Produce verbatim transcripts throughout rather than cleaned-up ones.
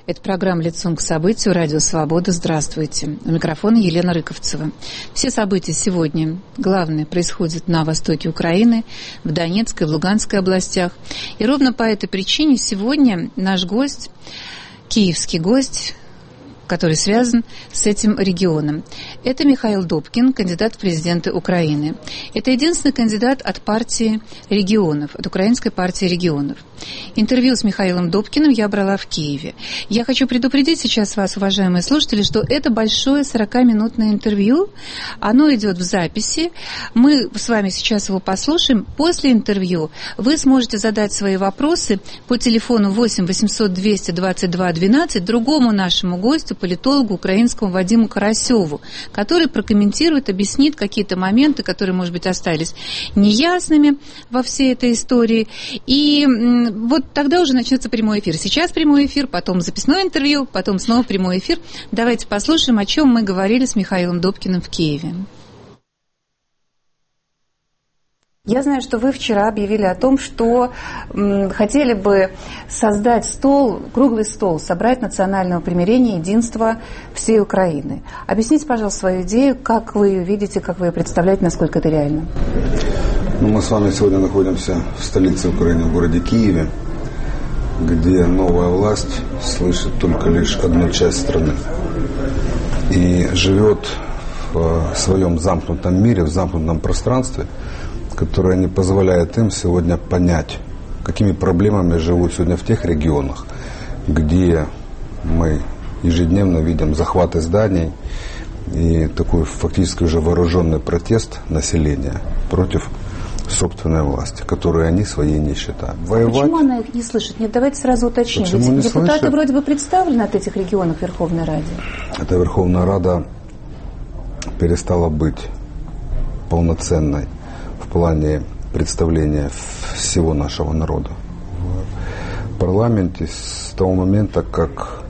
Это программа «Лицом к событию», радио «Свобода». Здравствуйте. У микрофона Елена Рыковцева. Все события сегодня, главное, происходят на востоке Украины, в Донецкой, в Луганской областях. И ровно по этой причине сегодня наш гость, киевский гость, который связан с этим регионом. Это Михаил Добкин, кандидат в президенты Украины. Это единственный кандидат от партии регионов, от Украинской партии регионов. Интервью с Михаилом Добкиным я брала в Киеве. Я хочу предупредить сейчас вас, уважаемые слушатели, что это большое сорокаминутное интервью. Оно идет в записи. Мы с вами сейчас его послушаем. После интервью вы сможете задать свои вопросы по телефону восемь восемьсот двести двадцать два двенадцать другому нашему гостю, политологу украинскому Вадиму Карасеву, который прокомментирует, объяснит какие-то моменты, которые, может быть, остались неясными во всей этой истории. И вот тогда уже начнется прямой эфир. Сейчас прямой эфир, потом записное интервью, потом снова прямой эфир. Давайте послушаем, о чем мы говорили с Михаилом Добкиным в Киеве. Я знаю, что вы вчера объявили о том, что м, хотели бы создать стол, круглый стол, собрать национального примирения, единства всей Украины. Объясните, пожалуйста, свою идею, как вы ее видите, как вы ее представляете, насколько это реально. Ну, мы с вами сегодня находимся в столице Украины, в городе Киеве, где новая власть слышит только лишь одну часть страны и живет в своем замкнутом мире, в замкнутом пространстве, которое не позволяет им сегодня понять, какими проблемами живут сегодня в тех регионах, где мы ежедневно видим захваты зданий и такой фактически уже вооруженный протест населения против собственной власти, которую они своей не считают. Воевать... Почему она их не слышит? Нет, давайте сразу уточним. Ведь депутаты слышит? Вроде бы представлены от этих регионов в Верховной Раде. Эта Верховная Рада перестала быть полноценной в плане представления всего нашего народа в парламенте с того момента, как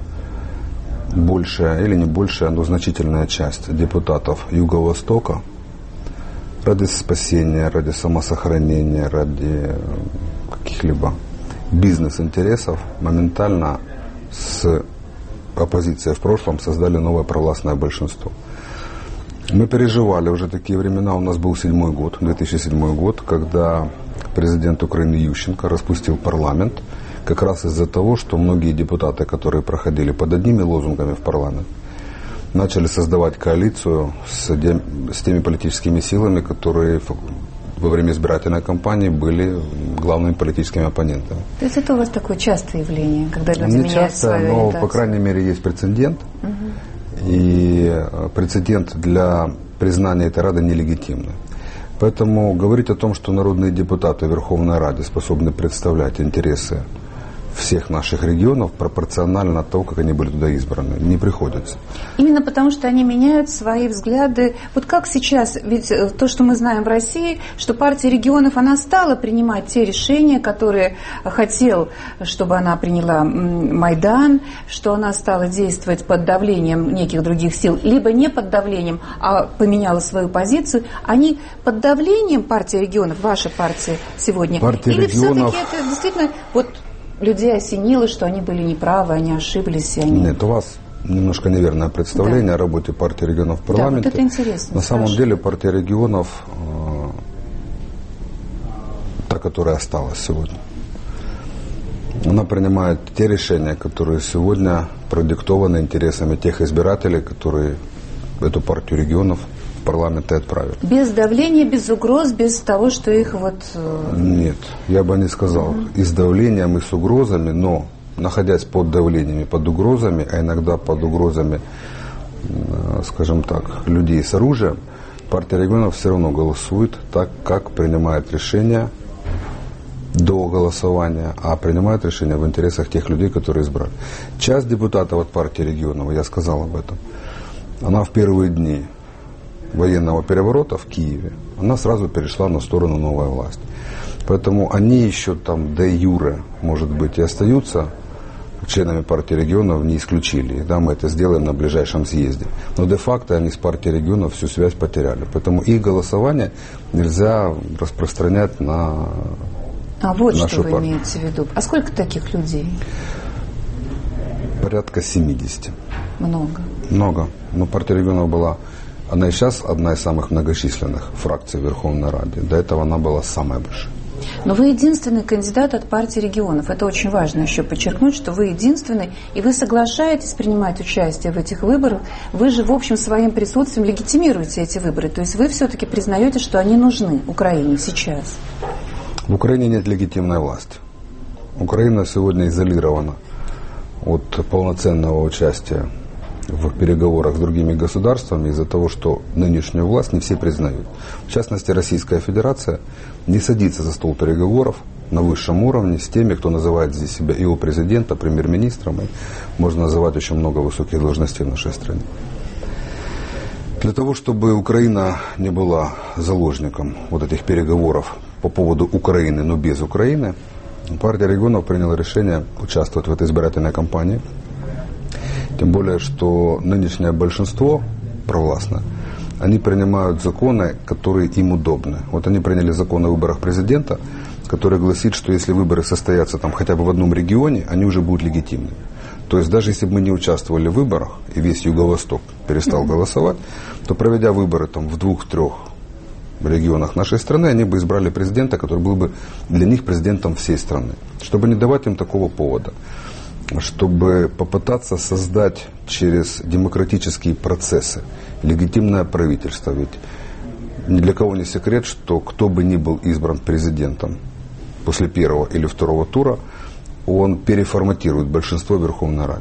большая или не большая, но значительная часть депутатов Юго-Востока ради спасения, ради самосохранения, ради каких-либо бизнес-интересов моментально с оппозицией в прошлом создали новое провластное большинство. Мы переживали уже такие времена, у нас был седьмой год, две тысячи седьмой год, когда президент Украины Ющенко распустил парламент, как раз из-за того, что многие депутаты, которые проходили под одними лозунгами в парламент, начали создавать коалицию с, с теми политическими силами, которые во время избирательной кампании были главными политическими оппонентами. То есть это у вас такое частое явление, когда люди Не меняют часто, свою но, ориентацию? по крайней мере, есть прецедент. Угу. И прецедент для признания этой Рады нелегитимный. Поэтому говорить о том, что народные депутаты Верховной Рады способны представлять интересы всех наших регионов пропорционально того, как они были туда избраны, не приходится. Именно потому, что они меняют свои взгляды. Вот как сейчас, ведь то, что мы знаем в России, что партия регионов, она стала принимать те решения, которые хотел, чтобы она приняла Майдан, что она стала действовать под давлением неких других сил, либо не под давлением, а поменяла свою позицию. Они под давлением партии регионов, ваша партия сегодня? Партия Или регионов... все-таки это действительно... вот людей осенило, что они были неправы, они ошиблись. И они... Нет, у вас немножко неверное представление, да, о работе партии регионов в парламенте. Да, вот это интересно. На самом Спрашиваю. деле партия регионов, э, та, которая осталась сегодня, она принимает те решения, которые сегодня продиктованы интересами тех избирателей, которые эту партию регионов в парламент и отправили. Без давления, без угроз, без того, что их вот... Нет, я бы не сказал. Mm-hmm. И с давлением, и с угрозами, но находясь под давлением и под угрозами, а иногда под угрозами, скажем так, людей с оружием, партия регионов все равно голосует так, как принимает решения до голосования, а принимает решения в интересах тех людей, которые избрали. Часть депутатов от партии регионов, я сказал об этом, она в первые дни военного переворота в Киеве, она сразу перешла на сторону новой власти. Поэтому они еще там де юре, может быть, и остаются членами партии регионов, не исключили. Да, мы это сделаем на ближайшем съезде. Но де-факто они с партией регионов всю связь потеряли. Поэтому их голосование нельзя распространять на А вот нашу что вы партию. имеете в виду. А сколько таких людей? Порядка семидесяти. Много. Много. Но партия регионов была, она и сейчас одна из самых многочисленных фракций в Верховной Раде. До этого она была самая большая. Но вы единственный кандидат от партии регионов. Это очень важно еще подчеркнуть, что вы единственный, и вы соглашаетесь принимать участие в этих выборах. Вы же, в общем, своим присутствием легитимируете эти выборы. То есть вы все-таки признаете, что они нужны Украине сейчас. В Украине нет легитимной власти. Украина сегодня изолирована от полноценного участия в переговорах с другими государствами из-за того, что нынешнюю власть не все признают. В частности, Российская Федерация не садится за стол переговоров на высшем уровне с теми, кто называет здесь себя и у президента, премьер-министром, и можно называть очень много высоких должностей в нашей стране. Для того, чтобы Украина не была заложником вот этих переговоров по поводу Украины, но без Украины, партия регионов приняла решение участвовать в этой избирательной кампании. Тем более, что нынешнее большинство провластное, они принимают законы, которые им удобны. Вот они приняли закон о выборах президента, который гласит, что если выборы состоятся там хотя бы в одном регионе, они уже будут легитимны. То есть даже если бы мы не участвовали в выборах, и весь Юго-Восток перестал голосовать, то проведя выборы там в двух-трех регионах нашей страны, они бы избрали президента, который был бы для них президентом всей страны. Чтобы не давать им такого повода, чтобы попытаться создать через демократические процессы легитимное правительство. Ведь ни для кого не секрет, что кто бы ни был избран президентом после первого или второго тура, он переформатирует большинство в Верховной Раде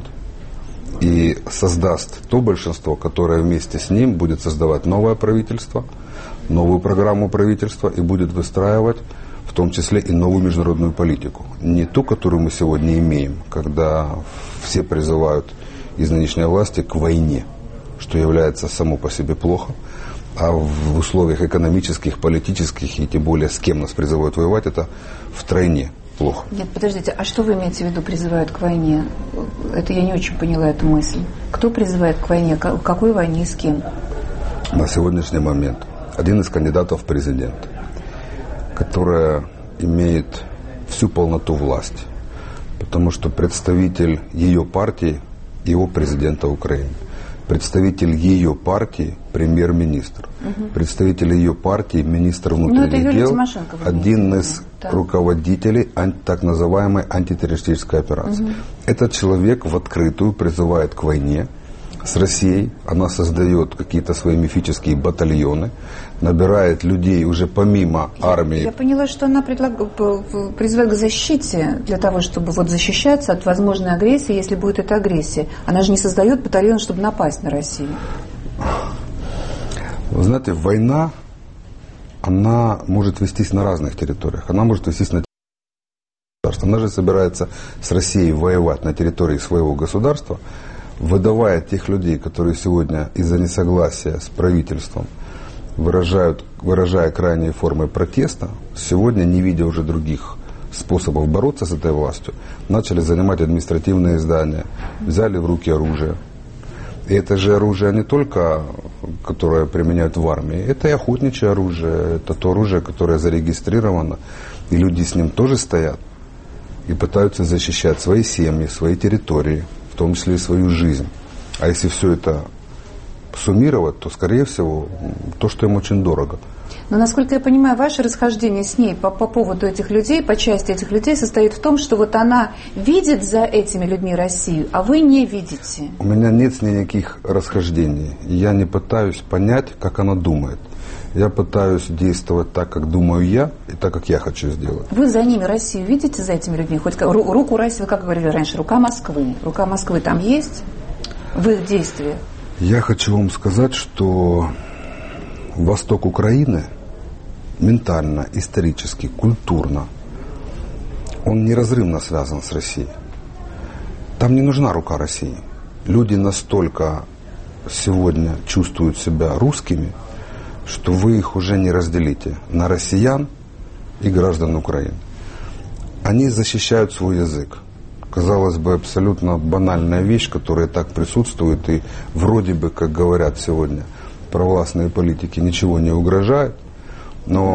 и создаст то большинство, которое вместе с ним будет создавать новое правительство, новую программу правительства и будет выстраивать в том числе и новую международную политику. Не ту, которую мы сегодня имеем, когда все призывают из нынешней власти к войне, что является само по себе плохо, а в условиях экономических, политических и тем более с кем нас призывают воевать, это втройне плохо. Нет, подождите, а что вы имеете в виду призывают к войне? Это я не очень поняла эту мысль. Кто призывает к войне? К какой войне и с кем? На сегодняшний момент один из кандидатов в президенты, которая имеет всю полноту власти, потому что представитель ее партии, его президента Украины, представитель ее партии, премьер-министр, угу. представитель ее партии, министр внутренних ну, дел, один из да. руководителей анти, так называемой антитеррористической операции. Угу. Этот человек в открытую призывает к войне с Россией, она создает какие-то свои мифические батальоны, набирает людей уже помимо армии. Я поняла, что она предлаг... призывает к защите для того, чтобы вот защищаться от возможной агрессии, если будет эта агрессия. Она же не создает батальон, чтобы напасть на Россию. Вы знаете, война, она может вестись на разных территориях. Она может вестись на территории государства. Она же собирается с Россией воевать на территории своего государства, выдавая тех людей, которые сегодня из-за несогласия с правительством выражают, выражая крайние формы протеста, сегодня, не видя уже других способов бороться с этой властью, начали занимать административные здания, взяли в руки оружие. И это же оружие не только, которое применяют в армии, это и охотничье оружие, это то оружие, которое зарегистрировано, и люди с ним тоже стоят и пытаются защищать свои семьи, свои территории, в том числе и свою жизнь. А если все это суммировать, то, скорее всего, то, что им очень дорого. Но, насколько я понимаю, ваше расхождение с ней по, по поводу этих людей, по части этих людей, состоит в том, что вот она видит за этими людьми Россию, а вы не видите. У меня нет с ней никаких расхождений. Я не пытаюсь понять, как она думает. Я пытаюсь действовать так, как думаю я, и так, как я хочу сделать. Вы за ними Россию видите, за этими людьми? Хоть ру, руку России, вы как говорили раньше, рука Москвы. Рука Москвы там есть в их действиях? Я хочу вам сказать, что восток Украины ментально, исторически, культурно, он неразрывно связан с Россией. Там не нужна рука России. Люди настолько сегодня чувствуют себя русскими, что вы их уже не разделите на россиян и граждан Украины. Они защищают свой язык. Казалось бы, абсолютно банальная вещь, которая так присутствует, и вроде бы, как говорят сегодня провластные политики, ничего не угрожает. Но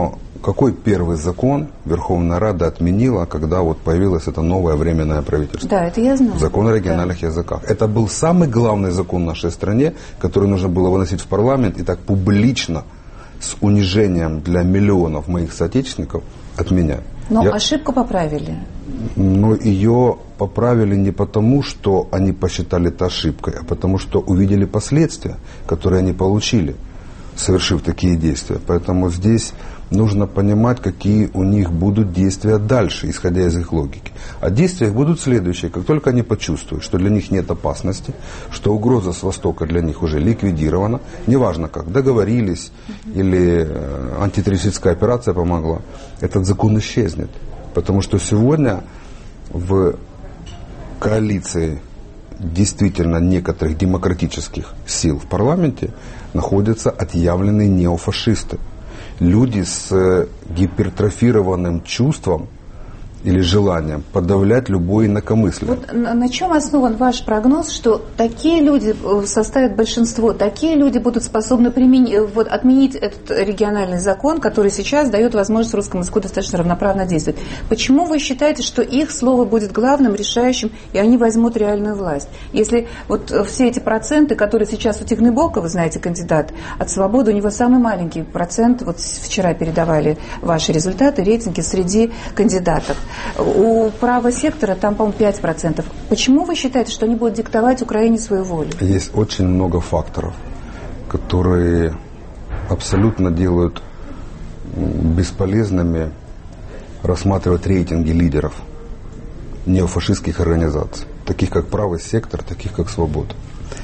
какой первый закон Верховная Рада отменила, когда вот появилось это новое временное правительство? Да, это я знаю. Закон о региональных да. языках. Это был самый главный закон в нашей стране, который нужно было выносить в парламент и так публично, с унижением для миллионов моих соотечественников отменять. Но я... ошибку поправили. Но ее поправили не потому, что они посчитали это ошибкой, а потому что увидели последствия, которые они получили, совершив такие действия. Поэтому здесь нужно понимать, какие у них будут действия дальше, исходя из их логики. А действия их будут следующие. Как только они почувствуют, что для них нет опасности, что угроза с востока для них уже ликвидирована, неважно как, договорились или антитеррористическая операция помогла, этот закон исчезнет. Потому что сегодня в коалиции действительно некоторых демократических сил в парламенте находятся отъявленные неофашисты. Люди с гипертрофированным чувством или желанием подавлять любое инакомыслие. Вот на, на чем основан ваш прогноз, что такие люди составят большинство, такие люди будут способны применить, вот, отменить этот региональный закон, который сейчас дает возможность русскому языку достаточно равноправно действовать? Почему вы считаете, что их слово будет главным, решающим, и они возьмут реальную власть? Если вот все эти проценты, которые сейчас у Тихнебока, вы знаете, кандидат от «Свободы», у него самый маленький процент, вот вчера передавали ваши результаты, рейтинги среди кандидатов. У правого сектора там, по-моему, пять процентов. Почему вы считаете, что они будут диктовать Украине свою волю? Есть очень много факторов, которые абсолютно делают бесполезными рассматривать рейтинги лидеров неофашистских организаций, таких как правый сектор, таких как «Свобода».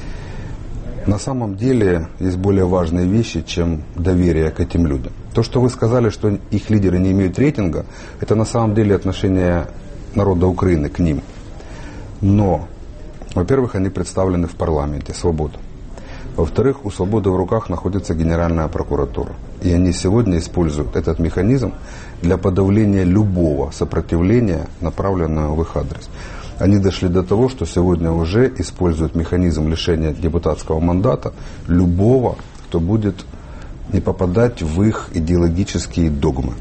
На самом деле есть более важные вещи, чем доверие к этим людям. То, что вы сказали, что их лидеры не имеют рейтинга, это на самом деле отношение народа Украины к ним. Но, во-первых, они представлены в парламенте, «Свобода». Во-вторых, у «Свободы» в руках находится Генеральная прокуратура. И они сегодня используют этот механизм для подавления любого сопротивления, направленного в их адрес. Они дошли до того, что сегодня уже используют механизм лишения депутатского мандата любого, кто будет не попадать в их идеологические догмы.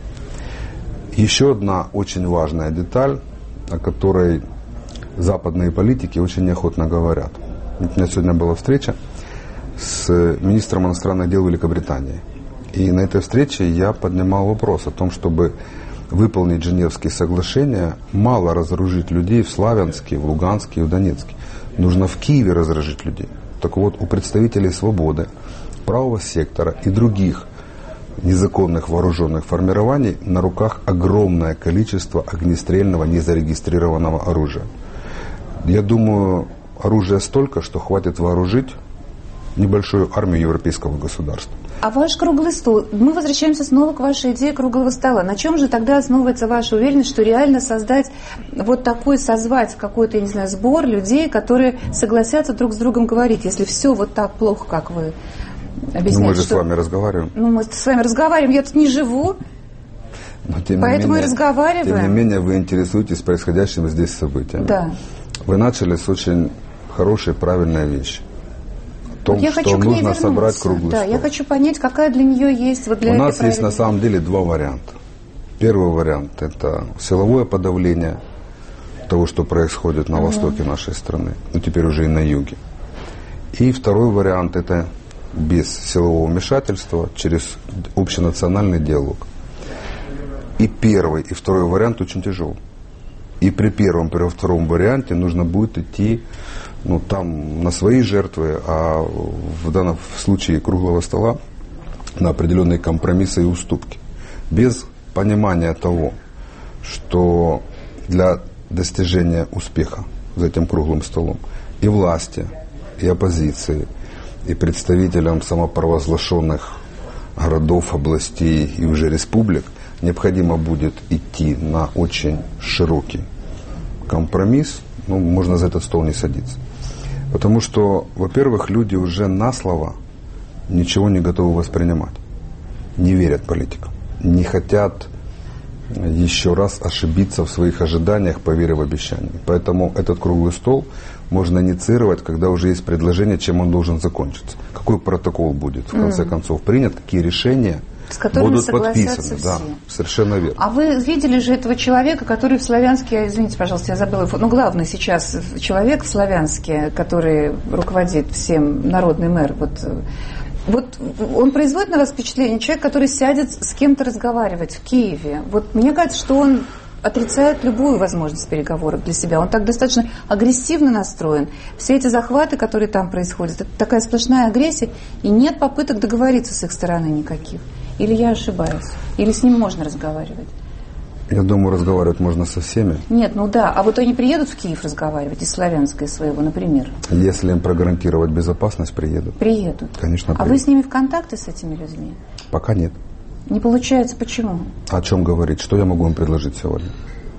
Еще одна очень важная деталь, о которой западные политики очень неохотно говорят. У меня сегодня была встреча с министром иностранных дел Великобритании. И на этой встрече я поднимал вопрос о том, чтобы выполнить Женевские соглашения, мало разоружить людей в Славянске, в Луганске и в Донецке. Нужно в Киеве разоружить людей. Так вот, у представителей «Свободы», правого сектора и других незаконных вооруженных формирований на руках огромное количество огнестрельного незарегистрированного оружия. Я думаю, оружия столько, что хватит вооружить небольшую армию европейского государства. А ваш круглый стол, мы возвращаемся снова к вашей идее круглого стола. На чем же тогда основывается ваша уверенность, что реально создать вот такой, созвать какой-то, я не знаю, сбор людей, которые согласятся друг с другом говорить, если все вот так плохо, как вы объясняете? Ну, мы же что... с вами разговариваем. Ну, мы с вами разговариваем, я тут не живу, но, тем поэтому менее, и разговариваем. Тем не менее, вы интересуетесь происходящим здесь событиями. Да. Вы начали с очень хорошей, правильной вещи. Том, вот я что хочу нужно собрать круглый да, стол. Я хочу понять, какая для нее есть вот для У этой нас есть на самом деле два варианта. Первый вариант – это силовое подавление того, что происходит на uh-huh. востоке нашей страны, ну теперь уже и на юге. И второй вариант – это без силового вмешательства, через общенациональный диалог. И первый, и второй вариант очень тяжелый. И при первом, и при втором варианте нужно будет идти ну, там на свои жертвы, а в данном случае круглого стола на определенные компромиссы и уступки. Без понимания того, что для достижения успеха за этим круглым столом и власти, и оппозиции, и представителям самопровозглашенных городов, областей и уже республик необходимо будет идти на очень широкий компромисс, ну, можно за этот стол не садиться. Потому что, во-первых, люди уже на слово ничего не готовы воспринимать. Не верят политикам. Не хотят еще раз ошибиться в своих ожиданиях, поверив в обещания. Поэтому этот круглый стол можно инициировать, когда уже есть предложение, чем он должен закончиться. Какой протокол будет, в конце mm. концов, принят, какие решения с которыми будут согласятся подписаны. все. Да, совершенно верно. А вы видели же этого человека, который в Славянске, извините, пожалуйста, я забыла его, ну, главный сейчас человек в Славянске, который руководит всем, народный мэр, вот, вот он производит на вас впечатление, человек, который сядет с кем-то разговаривать в Киеве. Вот мне кажется, что он отрицает любую возможность переговоров для себя. Он так достаточно агрессивно настроен. Все эти захваты, которые там происходят, это такая сплошная агрессия, и нет попыток договориться с их стороны никаких. Или я ошибаюсь? Или с ним можно разговаривать? Я думаю, разговаривать можно со всеми. Нет, ну да. А вот они приедут в Киев разговаривать, из Славянска своего, например? Если им прогарантировать безопасность, приедут. Приедут? Конечно, приедут. А вы с ними в контакте, с этими людьми? Пока нет. Не получается, почему? О чем говорить? Что я могу им предложить сегодня?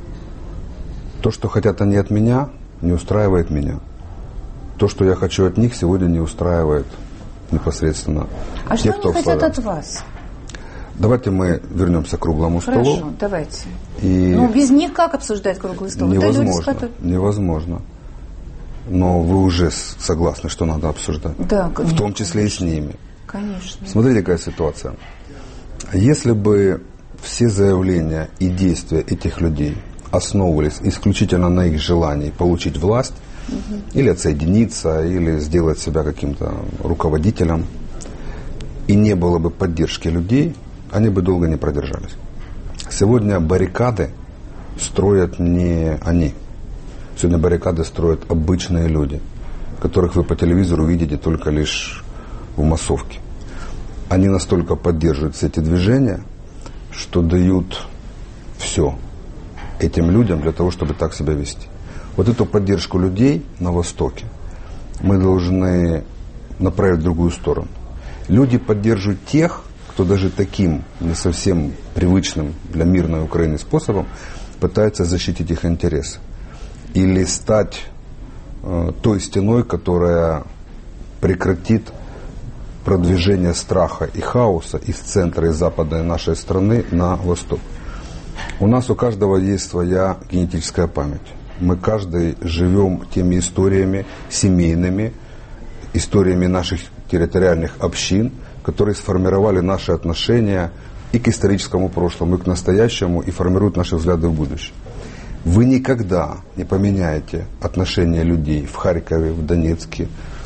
То, что хотят они от меня, не устраивает меня. То, что я хочу от них, сегодня не устраивает непосредственно а тех, что кто они в хотят Славянске. от вас? Давайте мы вернемся к круглому Хорошо, столу. Хорошо, давайте. И ну, без них как обсуждать круглый стол? Невозможно, Это люди, которые... невозможно. Но вы уже согласны, что надо обсуждать. Да, конечно. В том числе и с ними. Конечно. Смотрите, какая ситуация. Если бы все заявления и действия этих людей основывались исключительно на их желании получить власть, угу. или отсоединиться, или сделать себя каким-то руководителем, и не было бы поддержки людей, они бы долго не продержались. Сегодня баррикады строят не они. Сегодня баррикады строят обычные люди, которых вы по телевизору видите только лишь в массовке. Они настолько поддерживают все эти движения, что дают все этим людям для того, чтобы так себя вести. Вот эту поддержку людей на Востоке мы должны направить в другую сторону. Люди поддерживают тех, кто даже таким не совсем привычным для мирной Украины способом пытается защитить их интересы. Или стать э, той стеной, которая прекратит продвижение страха и хаоса из центра и запада нашей страны на восток. У нас у каждого есть своя генетическая память. Мы каждый живем теми историями семейными, историями наших территориальных общин, которые сформировали наши отношения и к историческому прошлому, и к настоящему, и формируют наши взгляды в будущее. Вы никогда не поменяете отношения людей в Харькове, в Донецке,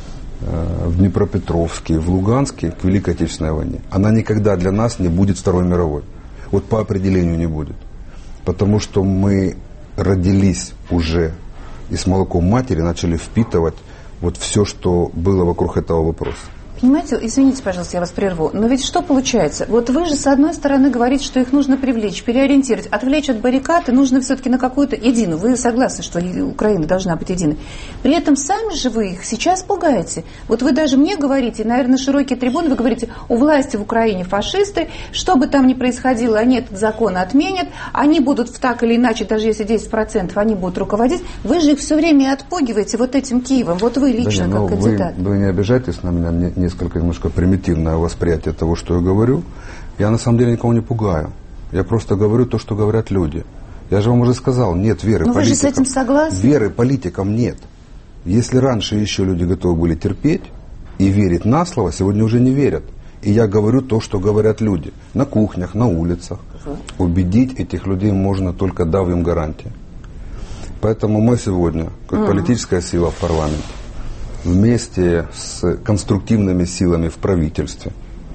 в Днепропетровске, в Луганске к Великой Отечественной войне. Она никогда для нас не будет Второй мировой. Вот по определению не будет. Потому что мы родились уже и с молоком матери начали впитывать вот все, что было вокруг этого вопроса. Понимаете, извините, пожалуйста, я вас прерву, но ведь что получается? Вот вы же, с одной стороны, говорите, что их нужно привлечь, переориентировать, отвлечь от баррикад, и нужно все-таки на какую-то единую. Вы согласны, что Украина должна быть единой. При этом сами же вы их сейчас пугаете. Вот вы даже мне говорите, наверное, широкие трибуны, вы говорите, у власти в Украине фашисты, что бы там ни происходило, они этот закон отменят, они будут так или иначе, даже если десять процентов, они будут руководить. Вы же их все время отпугиваете вот этим Киевом, вот вы лично, да не, как кандидат. Вы, вы не обижайтесь на меня, не, несколько немножко примитивное восприятие того, что я говорю. Я на самом деле никого не пугаю. Я просто говорю то, что говорят люди. Я же вам уже сказал, нет веры Но политикам. Вы же с этим согласны? Веры политикам нет. Если раньше еще люди готовы были терпеть и верить на слово, сегодня уже не верят. И я говорю то, что говорят люди. На кухнях, на улицах. Угу. Убедить этих людей можно только дав им гарантии. Поэтому мы сегодня, как угу. политическая сила в парламенте, вместе с конструктивными силами в правительстве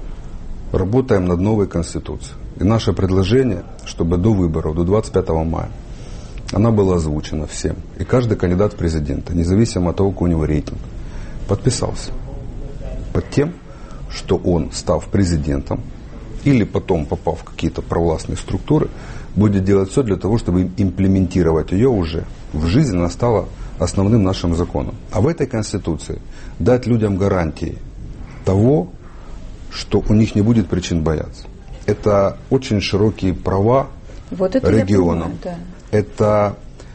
работаем над новой Конституцией. И наше предложение, чтобы до выборов, до двадцать пятого мая, она была озвучена всем. И каждый кандидат в президенты, независимо от того, какой у него рейтинг, подписался под тем, что он, став президентом, или потом попав в какие-то провластные структуры, будет делать все для того, чтобы имплементировать ее уже в жизнь. Она стала основным нашим законом. А в этой Конституции дать людям гарантии того, что у них не будет причин бояться. Это очень широкие права вот это регионам. Я понимаю, да. Это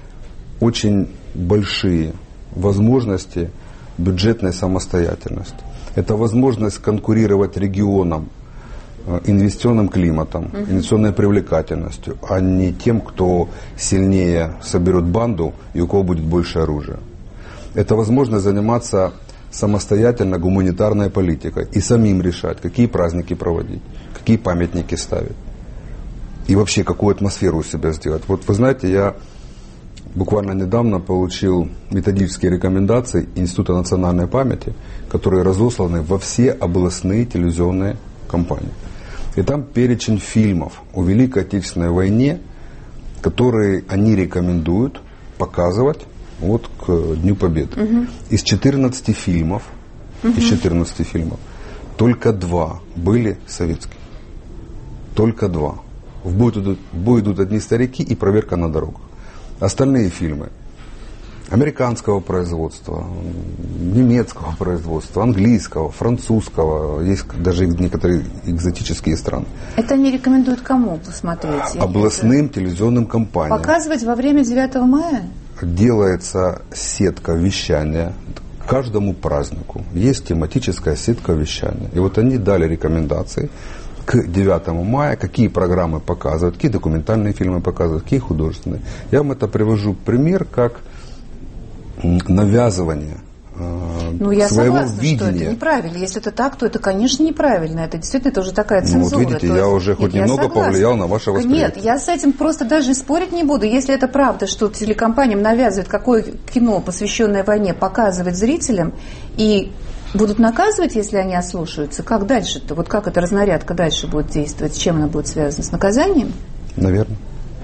очень большие возможности бюджетной самостоятельности. Это возможность конкурировать регионам инвестиционным климатом, uh-huh. инвестиционной привлекательностью, а не тем, кто сильнее соберет банду и у кого будет больше оружия. Это возможность заниматься самостоятельно гуманитарной политикой и самим решать, какие праздники проводить, какие памятники ставить и вообще какую атмосферу у себя сделать. Вот вы знаете, я буквально недавно получил методические рекомендации Института национальной памяти, которые разосланы во все областные телевизионные компании. И там перечень фильмов о Великой Отечественной войне, которые они рекомендуют показывать вот к Дню Победы. Угу. Из четырнадцати фильмов, угу. из четырнадцати фильмов только два были советские. Только два. В бой идут, в бой идут одни старики и проверка на дорогах. Остальные фильмы американского производства, немецкого производства, английского, французского, есть даже некоторые экзотические страны. Это они рекомендуют кому посмотреть? Областным телевизионным компаниям. Показывать во время девятого мая? Делается сетка вещания. К каждому празднику есть тематическая сетка вещания. И вот они дали рекомендации к девятому мая, какие программы показывают, какие документальные фильмы показывают, какие художественные. Я вам это привожу пример как навязывание э, ну, я своего согласна, видения. Что это неправильно. Если это так, то это, конечно, неправильно. Это действительно это уже такая цензура. Ну, вот видите, то я есть, уже хоть нет, немного повлиял на ваше восприятие. Нет, я с этим просто даже спорить не буду. Если это правда, что телекомпаниям навязывают, какое кино, посвященное войне, показывать зрителям, и будут наказывать, если они ослушаются, как дальше-то? Вот как эта разнарядка дальше будет действовать? С чем она будет связана? С наказанием? Наверное.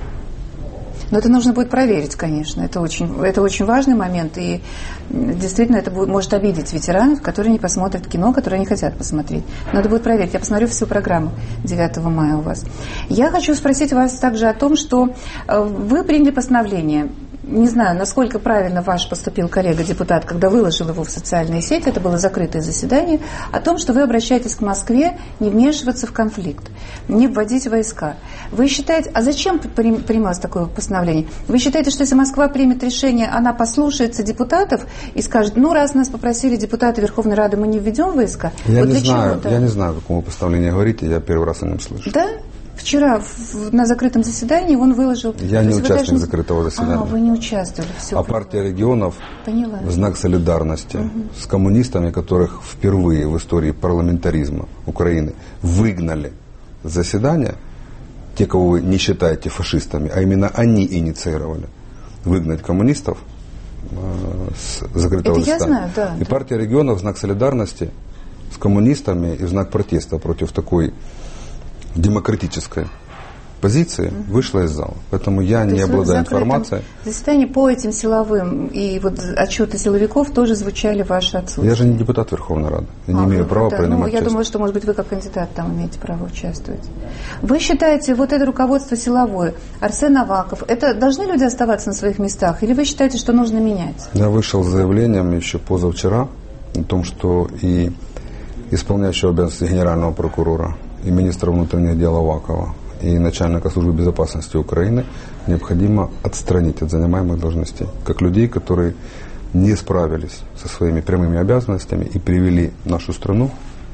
Но это нужно будет проверить, конечно. Это очень, это очень важный момент. И действительно это будет, может обидеть ветеранов, которые не посмотрят кино, которое они хотят посмотреть. Надо будет проверить. Я посмотрю всю программу девятого мая у вас. Я хочу спросить вас также о том, что вы приняли постановление. Не знаю, насколько правильно ваш поступил коллега-депутат, когда выложил его в социальные сети, это было закрытое заседание, о том, что вы обращаетесь к Москве не вмешиваться в конфликт, не вводить войска. Вы считаете, а зачем принималось такое постановление? Вы считаете, что если Москва примет решение, она послушается депутатов и скажет, ну, раз нас попросили депутаты Верховной Рады, мы не введем войска? Я, вот не, знаю, чего-то? я не знаю, о каком постановлении говорите, я первый раз о нем слышу. Да? Вчера в, на закрытом заседании он выложил... Я не участник даже... закрытого заседания. А, вы не участвовали. Все а партия регионов Поняла. в знак солидарности угу. с коммунистами, которых впервые в истории парламентаризма Украины выгнали с заседания, те, кого вы не считаете фашистами, а именно они инициировали выгнать коммунистов э, с закрытого Это заседания. Я знаю, да, И да. партия регионов в знак солидарности с коммунистами и в знак протеста против такой демократической позиции угу. вышла из зала. Поэтому я То не обладаю информацией. Заседание по этим силовым и вот отчеты силовиков тоже звучали в ваше отсутствие. Я же не депутат Верховной Рады. Я а, не имею права да, принимать ну, я участие. думаю, что, может быть, вы как кандидат там имеете право участвовать. Вы считаете, вот это руководство силовое, Арсен Аваков, это должны люди оставаться на своих местах? Или вы считаете, что нужно менять? Я вышел с заявлением еще позавчера о том, что и исполняющего обязанности генерального прокурора, и министра внутренних дел Авакова, и начальника службы безопасности Украины необходимо отстранить от занимаемых должностей, как людей, которые не справились со своими прямыми обязанностями и привели нашу страну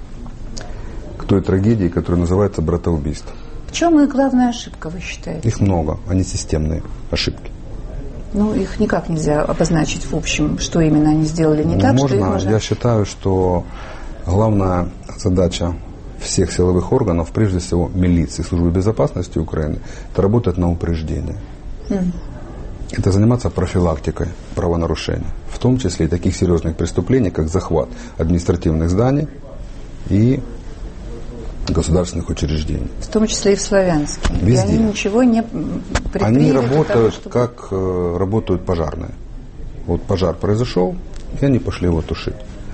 к той трагедии, которая называется братоубийство. В чем их главная ошибка, вы считаете? Их много, они системные ошибки. Ну, их никак нельзя обозначить в общем, что именно они сделали не ну, так, можно, что их можно... Я считаю, что главная задача всех силовых органов, прежде всего милиции, службы безопасности Украины, это работать на упреждение. Mm. Это заниматься профилактикой правонарушений, в том числе и таких серьезных преступлений, как захват административных зданий и государственных учреждений. В том числе и в Славянске. Везде. И они ничего не предприняли. Они работают, того, чтобы... как э, работают пожарные. Вот пожар произошел, и они пошли его тушить.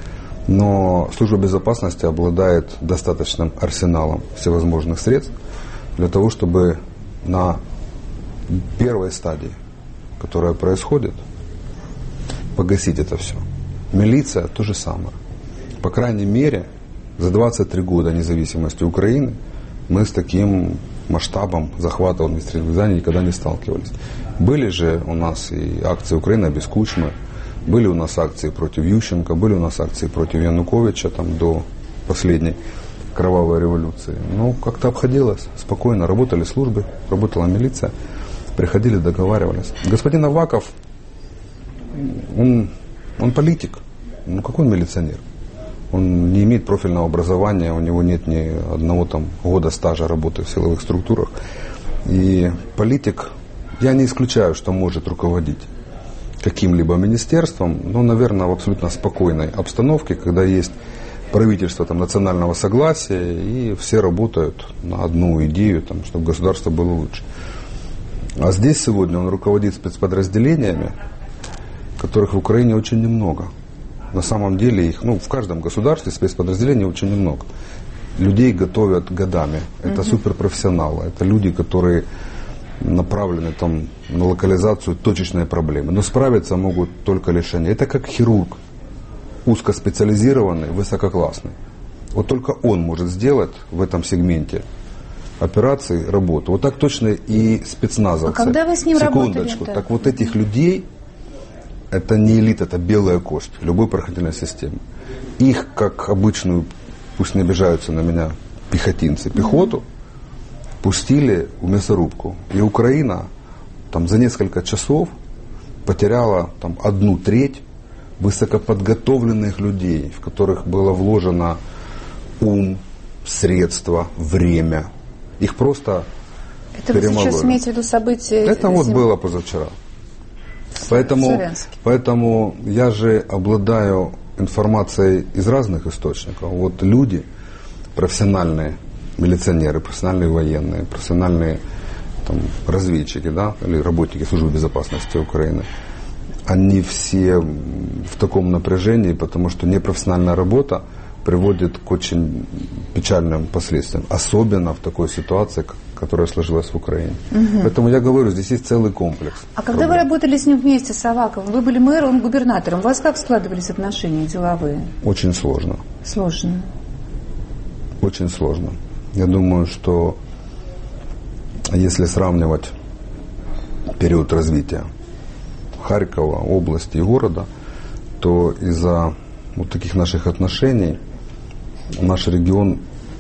Но служба безопасности обладает достаточным арсеналом всевозможных средств для того, чтобы на первой стадии, которая происходит, погасить это все. Милиция то же самое. По крайней мере, за двадцать три года независимости Украины мы с таким масштабом захвата административных зданий никогда не сталкивались. Были же у нас и акции «Украина без Кучмы», были у нас акции против Ющенко, были у нас акции против Януковича там, до последней кровавой революции. Но как-то обходилось спокойно. Работали службы, работала милиция, приходили, договаривались. Господин Аваков, он, он политик. Ну какой он милиционер? Он не имеет профильного образования, у него нет ни одного там года стажа работы в силовых структурах. И политик, я не исключаю, что может руководить каким-либо министерством, но, наверное, в абсолютно спокойной обстановке, когда есть правительство там, национального согласия, и все работают на одну идею, там, чтобы государство было лучше. А здесь сегодня он руководит спецподразделениями, которых в Украине очень немного. На самом деле их, ну, в каждом государстве спецподразделений очень немного. Людей готовят годами. Это угу. суперпрофессионалы. Это люди, которые направлены там, на локализацию точечной проблемы. Но справиться могут только лишь они. Это как хирург. Узкоспециализированный, высококлассный. Вот только он может сделать в этом сегменте операции работу. Вот так точно и спецназовцы. А когда вы с ним Секундочку. работали? Так вот этих людей, это не элита, это белая кость любой правоохранительной системы. Их, как обычную, пусть не обижаются на меня пехотинцы, пехоту, mm-hmm. пустили в мясорубку. И Украина там, за несколько часов потеряла там, одну треть высокоподготовленных людей, в которых было вложено ум, средства, время. Их просто Это вы сейчас имеете в виду события? Это вот зим... было позавчера. Поэтому, поэтому я же обладаю информацией из разных источников. Вот люди, профессиональные милиционеры, профессиональные военные, профессиональные там, разведчики, да, или работники службы безопасности Украины, они все в таком напряжении, потому что непрофессиональная работа приводит к очень печальным последствиям, особенно в такой ситуации, которая сложилась в Украине. Угу. Поэтому я говорю, здесь есть целый комплекс. А когда проблем. Вы работали с ним вместе, с Аваковым, вы были мэром, он губернатором, у вас как складывались отношения деловые? Очень сложно. Сложно. Очень сложно. Я думаю, что если сравнивать период развития Харькова, области и города, то из-за вот таких наших отношений наш регион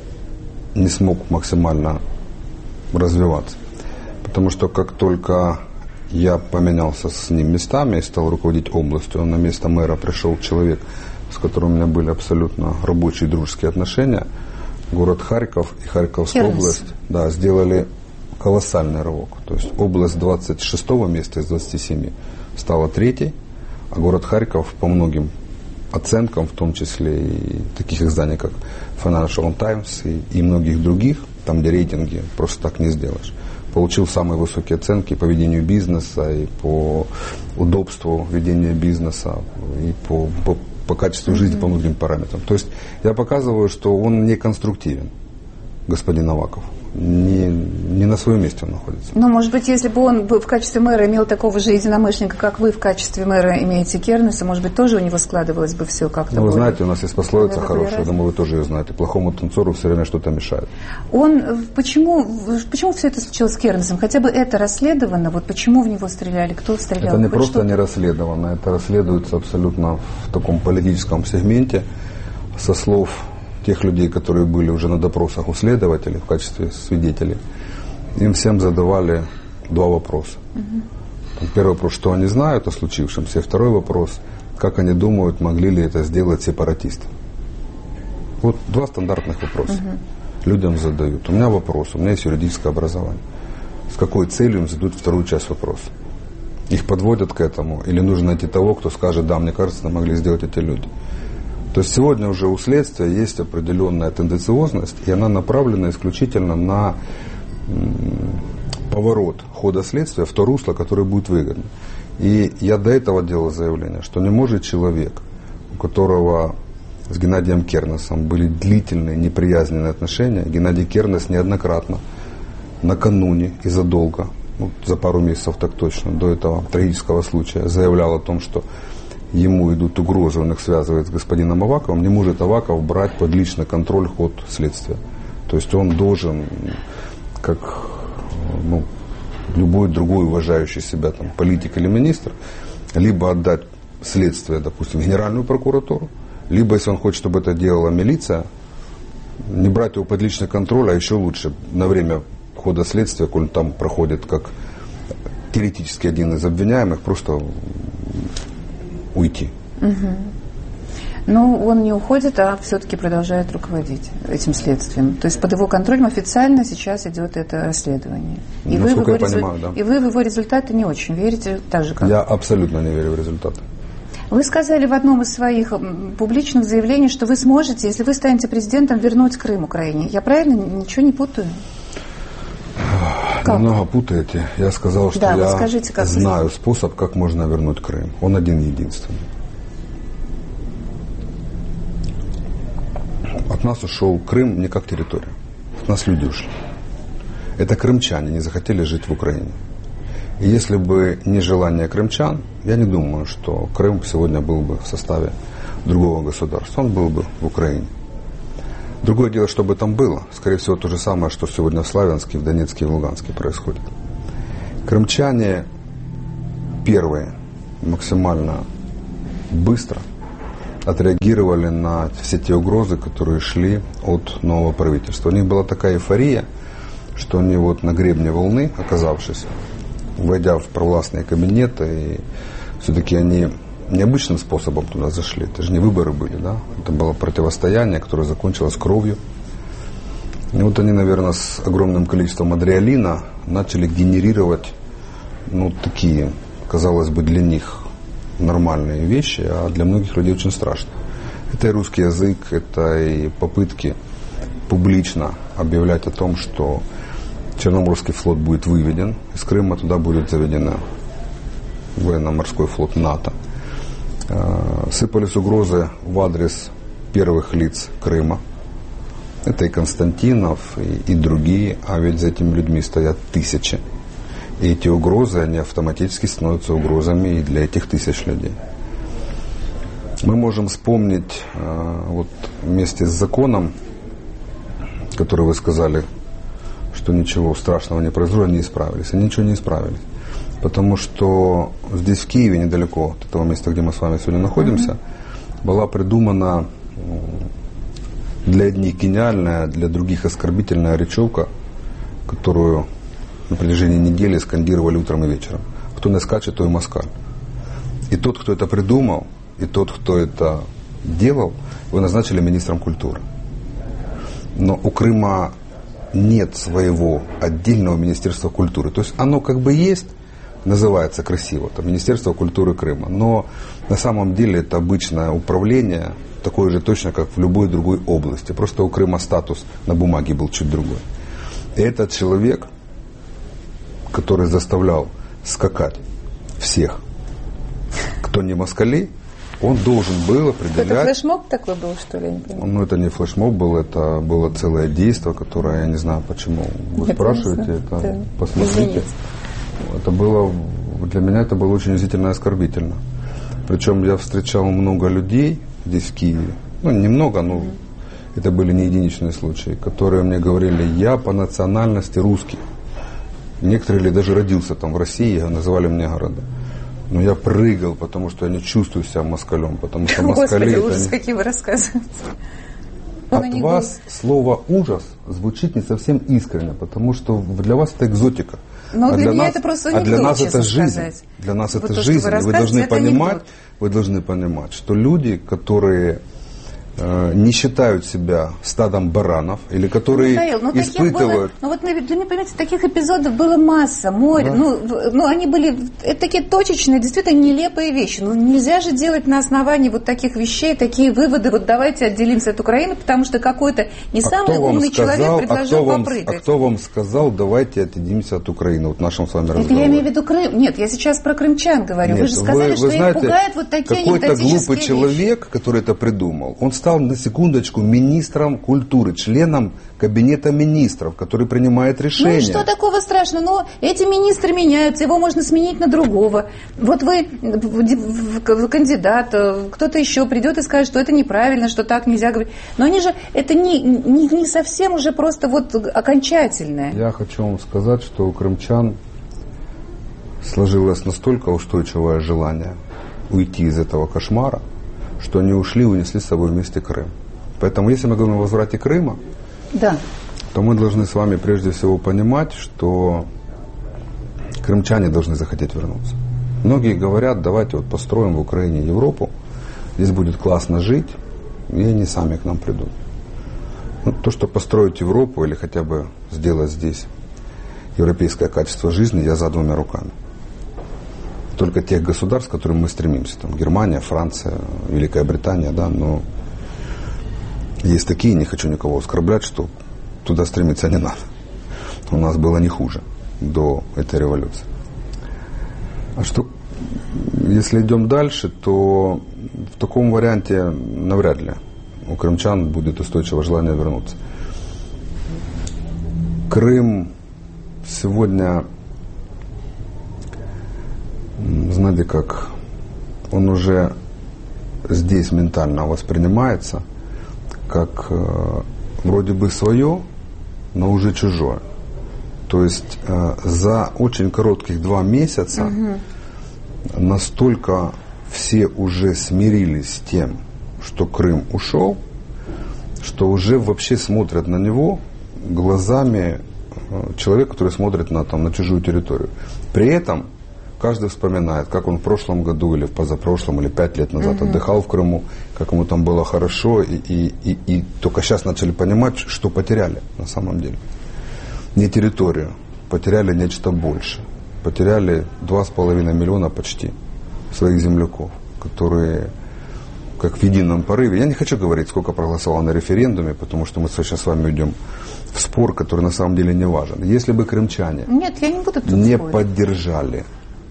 не смог максимально развиваться. Потому что как только я поменялся с ним местами и стал руководить областью, а на место мэра пришел человек, с которым у меня были абсолютно рабочие дружеские отношения, город Харьков и Харьковская Кернес. область да, сделали колоссальный рывок. То есть область двадцать шестого места из двадцати семи стала третьей, а город Харьков по многим оценкам, в том числе и таких изданий, как Financial Times и, и многих других, там, где рейтинги просто так не сделаешь, получил самые высокие оценки по ведению бизнеса и по удобству ведения бизнеса и по, по, по качеству жизни, mm-hmm. по многим параметрам. То есть я показываю, что он не конструктивен, господин Аваков. Не, не на своем месте он находится. Ну, может быть, если бы он в качестве мэра имел такого же единомышленника, как вы в качестве мэра имеете Кернеса, может быть, тоже у него складывалось бы все как-то. Ну, вы знаете, у нас есть пословица хорошая, я думаю, вы тоже ее знаете. Плохому танцору все время что-то мешает. Он, почему, почему все это случилось с Кернесом? Хотя бы это расследовано, вот почему в него стреляли, кто стрелял? Это не Хоть просто что-то... не расследовано, это расследуется абсолютно в таком политическом сегменте со слов тех людей, которые были уже на допросах у следователей в качестве свидетелей. Им всем задавали два вопроса. Угу. Первый вопрос, что они знают о случившемся, и второй вопрос, как они думают, могли ли это сделать сепаратисты. Вот два стандартных вопроса. Угу. Людям задают. У меня вопрос, у меня есть юридическое образование. С какой целью им задают вторую часть вопроса? Их подводят к этому, или нужно найти того, кто скажет, да, мне кажется, это могли сделать эти люди. То есть сегодня уже у следствия есть определенная тенденциозность, и она направлена исключительно на м, поворот хода следствия в то русло, которое будет выгодно. И я до этого делал заявление, что не может человек, у которого с Геннадием Кернесом были длительные неприязненные отношения, Геннадий Кернес неоднократно накануне и задолго, ну, за пару месяцев так точно, до этого трагического случая, заявлял о том, что ему идут угрозы, он их связывает с господином Аваковым, не может Аваков брать под личный контроль ход следствия. То есть он должен, как ну, любой другой уважающий себя там, политик или министр, либо отдать следствие, допустим, в Генеральную прокуратуру, либо, если он хочет, чтобы это делала милиция, не брать его под личный контроль, а еще лучше на время хода следствия, коль там проходит как теоретически один из обвиняемых, просто уйти. Угу. Но он не уходит, а все-таки продолжает руководить этим следствием. То есть под его контролем официально сейчас идет это расследование. И, вы в, его я резу... понимаю, да. и вы в его результаты не очень верите, так же как... Я абсолютно не верю в результаты. Вы сказали в одном из своих публичных заявлений, что вы сможете, если вы станете президентом, вернуть Крым Украине. Я правильно ничего не путаю? Как? Немного путаете. Я сказал, что да, я скажите, как знаю вы... способ, как можно вернуть Крым. Он один-единственный. От нас ушел Крым не как территория. От нас люди ушли. Это крымчане не захотели жить в Украине. И если бы не желание крымчан, я не думаю, что Крым сегодня был бы в составе другого государства. Он был бы в Украине. Другое дело, что бы там было. Скорее всего, то же самое, что сегодня в Славянске, в Донецке и в Луганске происходит. Крымчане первые максимально быстро отреагировали на все те угрозы, которые шли от нового правительства. У них была такая эйфория, что они вот на гребне волны, оказавшись, войдя в провластные кабинеты, и все-таки они необычным способом туда зашли. Это же не выборы были, да? Это было противостояние, которое закончилось кровью. И вот они, наверное, с огромным количеством адреналина начали генерировать, ну, такие, казалось бы, для них нормальные вещи, а для многих людей очень страшно. Это и русский язык, это и попытки публично объявлять о том, что Черноморский флот будет выведен из Крыма, туда будет заведен военно-морской флот НАТО. Сыпались угрозы в адрес первых лиц Крыма. Это и Константинов, и, и другие, а ведь за этими людьми стоят тысячи. И эти угрозы, они автоматически становятся угрозами и для этих тысяч людей. Мы можем вспомнить вот вместе с законом, который вы сказали, что ничего страшного не произошло, они исправились. Они ничего не исправились. Потому что здесь, в Киеве, недалеко от этого места, где мы с вами сегодня находимся, mm-hmm. была придумана для одних гениальная, для других оскорбительная речевка, которую на протяжении недели скандировали утром и вечером. Кто не скачет, то и москаль. И тот, кто это придумал, и тот, кто это делал, его назначили министром культуры. Но у Крыма нет своего отдельного министерства культуры. То есть оно как бы есть, называется красиво, это Министерство культуры Крыма. Но на самом деле это обычное управление, такое же точно, как в любой другой области. Просто у Крыма статус на бумаге был чуть другой. И этот человек, который заставлял скакать всех, кто не москали, он должен был определять... Это флешмоб такой был, что ли? Я не понимаю. Ну, это не флешмоб был, это было целое действие, которое, я не знаю, почему вы я спрашиваете, это да. Посмотрите. Извините. Это было, для меня это было очень унизительно и оскорбительно. Причем я встречал много людей здесь, в Киеве, ну, немного, но mm-hmm. это были не единичные случаи, которые мне говорили, я по национальности русский. Некоторые даже родился там в России, называли мне города. Но я прыгал, потому что я не чувствую себя москалем, потому что москали... Господи, ужас, не... какие вы рассказываете. От вас был... слово «ужас» звучит не совсем искренне, потому что для вас это экзотика. Но а для, для меня нас, это просто анекдот, а для нас это жизнь. Сказать. Для нас вот это то, жизнь. Вы, вы должны понимать, анекдот. вы должны понимать, что люди, которые э, не считают себя стадом баранов, или которые Михаил, ну, испытывают... Было, ну вот, вы не понимаете, таких эпизодов было масса, море. Да. Ну, ну, они были это такие точечные, действительно нелепые вещи. Ну, нельзя же делать на основании вот таких вещей, такие выводы, вот давайте отделимся от Украины, потому что какой-то не а самый умный сказал, человек предложил а вам, попрыгать. А кто вам сказал, давайте отделимся от Украины, вот в нашем с вами разговоре? Это я имею в виду Крым. Нет, я сейчас про крымчан говорю. Нет, вы же сказали, вы, что вы знаете, их пугают вот такие какой-то глупый вещи. человек, который это придумал, он стал на секундочку министром культуры, членом кабинета министров, который принимает решения. Ну и что такого страшного? Ну, эти министры меняются, его можно сменить на другого. Вот вы, кандидат, кто-то еще придет и скажет, что это неправильно, что так нельзя говорить. Но они же, это не, не, не совсем уже просто вот окончательное. Я хочу вам сказать, что у крымчан сложилось настолько устойчивое желание уйти из этого кошмара, что они ушли и унесли с собой вместе Крым. Поэтому, если мы говорим о возврате Крыма, да. то мы должны с вами прежде всего понимать, что крымчане должны захотеть вернуться. Многие говорят, давайте вот построим в Украине Европу, здесь будет классно жить, и они сами к нам придут. Ну, то, что построить Европу или хотя бы сделать здесь европейское качество жизни, я за двумя руками. Только тех государств, к которым мы стремимся. Там Германия, Франция, Великая Британия, да, но есть такие, не хочу никого оскорблять, что туда стремиться не надо. У нас было не хуже до этой революции. А что, если идем дальше, то в таком варианте навряд ли у крымчан будет устойчивое желание вернуться. Крым сегодня, знаете как, он уже здесь ментально воспринимается как э, вроде бы свое, но уже чужое. То есть э, за очень коротких два месяца угу. настолько все уже смирились с тем, что Крым ушел, что уже вообще смотрят на него глазами э, человека, который смотрит на, там, на чужую территорию. При этом каждый вспоминает, как он в прошлом году или в позапрошлом, или пять лет назад угу. отдыхал в Крыму, как ему там было хорошо, и, и, и, и только сейчас начали понимать, что потеряли на самом деле. Не территорию, потеряли нечто больше. Потеряли два с половиной миллиона почти своих земляков, которые, как в едином порыве, я не хочу говорить, сколько проголосовало на референдуме, потому что мы сейчас с вами идем в спор, который на самом деле не важен. Если бы крымчане Нет, я не, буду тут не спорить. поддержали